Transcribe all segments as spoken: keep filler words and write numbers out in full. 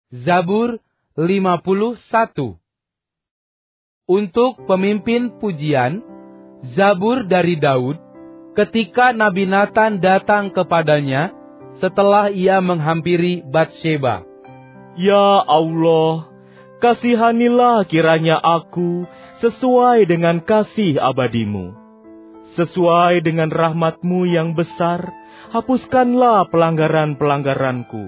Zabur lima puluh satu. Untuk pemimpin pujian, Zabur dari Daud, ketika Nabi Natan datang kepadanya setelah ia menghampiri Batsheba. Ya Allah, kasihanilah kiranya aku sesuai dengan kasih abadimu. Sesuai dengan rahmat-Mu yang besar, hapuskanlah pelanggaran-pelanggaranku.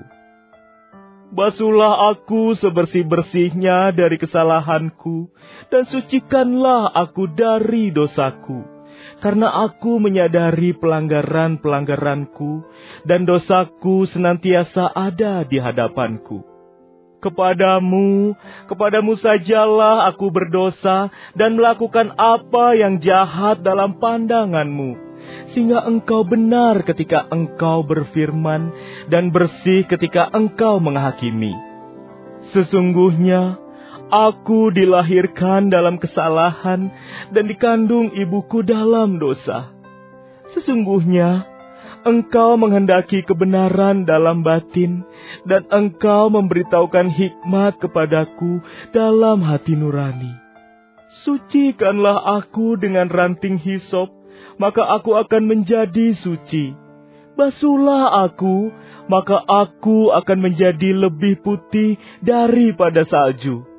Basuhlah aku sebersih-bersihnya dari kesalahanku, dan sucikanlah aku dari dosaku. Karena aku menyadari pelanggaran-pelanggaranku, dan dosaku senantiasa ada di hadapanku. Kepadamu, kepadamu sajalah aku berdosa dan melakukan apa yang jahat dalam pandangan-Mu, sehingga Engkau benar ketika Engkau berfirman dan bersih ketika Engkau menghakimi. Sesungguhnya, aku dilahirkan dalam kesalahan dan dikandung ibuku dalam dosa. Sesungguhnya, Engkau menghendaki kebenaran dalam batin, dan Engkau memberitahukan hikmat kepadaku dalam hati nurani. Sucikanlah aku dengan ranting hisop, maka aku akan menjadi suci. Basuhlah aku, maka aku akan menjadi lebih putih daripada salju.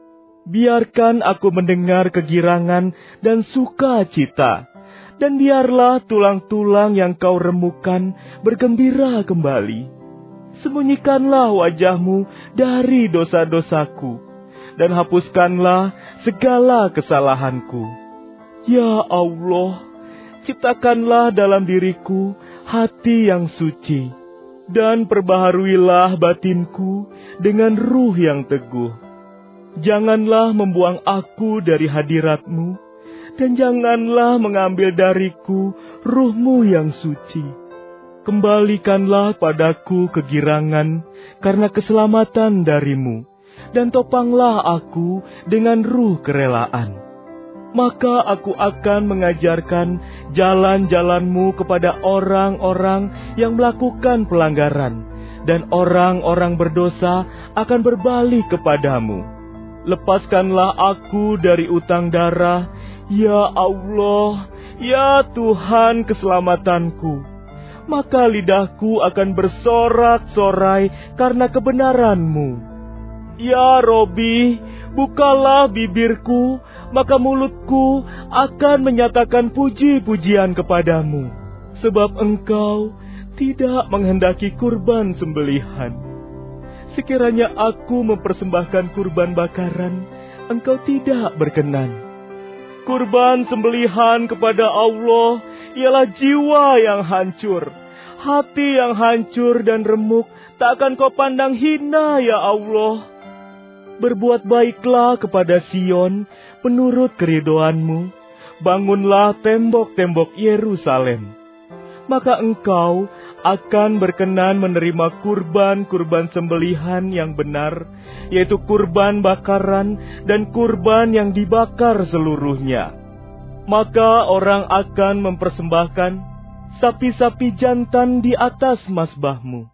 Biarkan aku mendengar kegirangan dan sukacita, dan biarlah tulang-tulang yang Kau remukan bergembira kembali. Sembunyikanlah wajah-Mu dari dosa-dosaku, dan hapuskanlah segala kesalahanku. Ya Allah, ciptakanlah dalam diriku hati yang suci, dan perbaharuilah batinku dengan ruh yang teguh. Janganlah membuang aku dari hadirat-Mu, dan janganlah mengambil dariku ruh-Mu yang suci. Kembalikanlah padaku kegirangan karena keselamatan dari-Mu, dan topanglah aku dengan ruh kerelaan. Maka aku akan mengajarkan jalan-jalan-Mu kepada orang-orang yang melakukan pelanggaran, dan orang-orang berdosa akan berbalik kepadamu. Lepaskanlah aku dari utang darah, ya Allah, ya Tuhan keselamatanku. Maka lidahku akan bersorak-sorai karena kebenaran-Mu. Ya Robi, bukalah bibirku, maka mulutku akan menyatakan puji-pujian kepadamu. Sebab Engkau tidak menghendaki kurban sembelihan. Sekiranya aku mempersembahkan kurban bakaran, Engkau tidak berkenan. Kurban sembelihan kepada Allah ialah jiwa yang hancur. Hati yang hancur dan remuk tak akan Kau pandang hina, ya Allah. Berbuat baiklah kepada Sion menurut keridhoan-Mu. Bangunlah tembok-tembok Yerusalem. Maka Engkau akan berkenan menerima kurban-kurban sembelihan yang benar, yaitu kurban bakaran dan kurban yang dibakar seluruhnya. Maka orang akan mempersembahkan sapi-sapi jantan di atas mazbah-Mu.